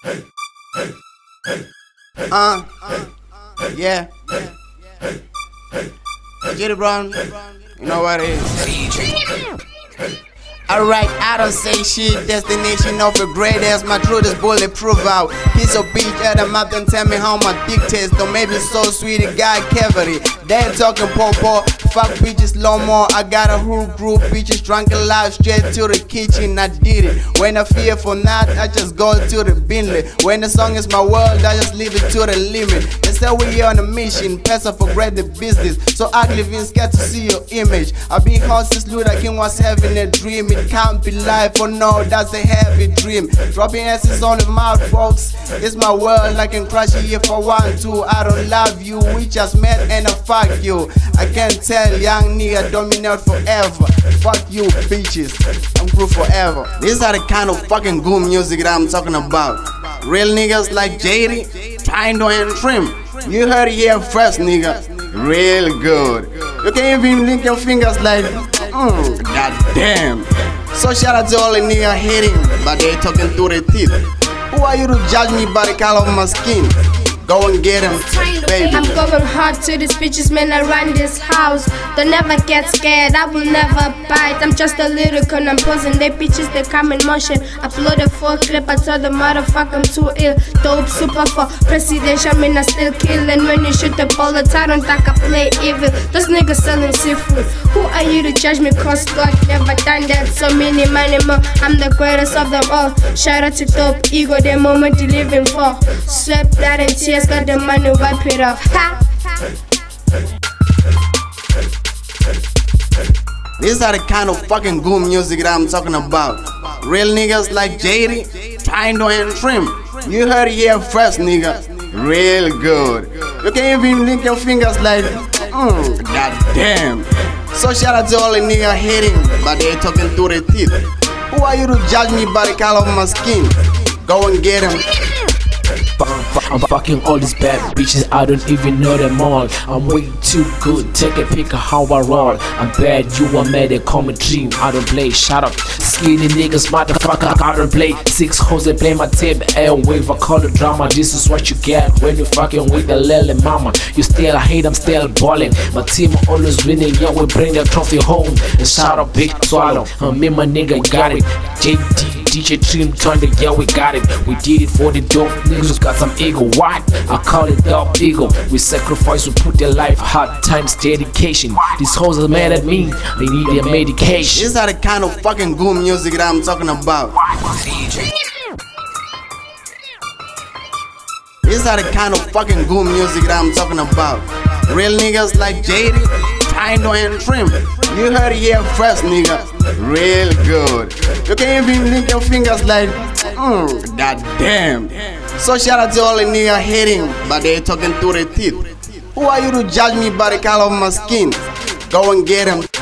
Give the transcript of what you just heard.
Yeah. Jerry Brown, you know what it is. Alright, I don't say shit. Destination of a great ass. My truth is bulletproof out. Piece of beach at the map. Don't tell me how my dick tastes. Don't make me so sweet. It got cavity. They ain't talking popo. Fuck bitches low more. I got a whole group bitches drunk alive. Straight to the kitchen. I did it. When I fear for not, I just go to the Bentley. When the song is my world, I just leave it to the limit. They say we on a mission. Pass up for great the business. So ugly Vince get to see your image. I been hot since Luther King was having a dream. It can't be life, oh no, that's a heavy dream. Dropping asses on the mouth, folks. It's my world, I can crush it if I want to. I don't love you, we just met and I fuck you. I can't tell young nigga dominate forever. Fuck you, bitches, I'm through forever. These are the kind of fucking good music that I'm talking about. Real niggas like JD, trying to end trim. You heard it here first, nigga. Real good. You can't even link your fingers like, god damn. So shout out to all the niggas hating, but they talking through their teeth. Who are you to judge me by the color of my skin? Go and get him, baby. I'm going hard to these bitches, man, I run this house. Don't never get scared, I will never bite. I'm just a little con, I'm posing they bitches, they come in motion. Upload a full clip, I tell the motherfucker I'm too ill. Dope, super for presidential, man, I still kill. And when you shoot the bullet, I don't think I play evil. Those niggas selling seafood. Who are you to judge me, cause God never done that. So many money more, I'm the greatest of them all. Shout out to Dope Ego, the moment you living for. Sweat, blood and tears. Got the money, wipe it off. Ha! These are the kind of fucking good music that I'm talking about. Real niggas like JD, trying to end trim. You heard it here first, nigga. Real good. You can't even link your fingers like, god damn. So shout out to all the niggas hating, but they talking through their teeth. Who are you to judge me by the color of my skin? Go and get him. I'm fucking all these bad bitches, I don't even know them all. I'm way too good, take a pick of how I roll. I'm bad, you are mad, they call me dream. I don't play, shut up. Skinny niggas, motherfucker, I don't play. 6 hoes, they play my tape, airwave, I call it drama. This is what you get when you fucking with the lily mama. You still hate, I'm still balling. My team always winning, yeah, we bring the trophy home. And shout out, big swallow, me my nigga got it. JD, DJ Trim, turn the yeah, we got it. We did it for the dope niggas, got some ego. What? I call it dope ego. We sacrifice, we put their life, hard times, dedication. These hoes are mad at me, they need their medication. These are the kind of fucking good music that I'm talking about. These are the kind of fucking good music that I'm talking about. Real niggas like JD, trying to end trim. You heard it here first, nigga. Real good. You can't even link your fingers like, god damn. So shout out to all the niggas hating, but they talking through their teeth. Who are you to judge me by the color of my skin? Go and get him.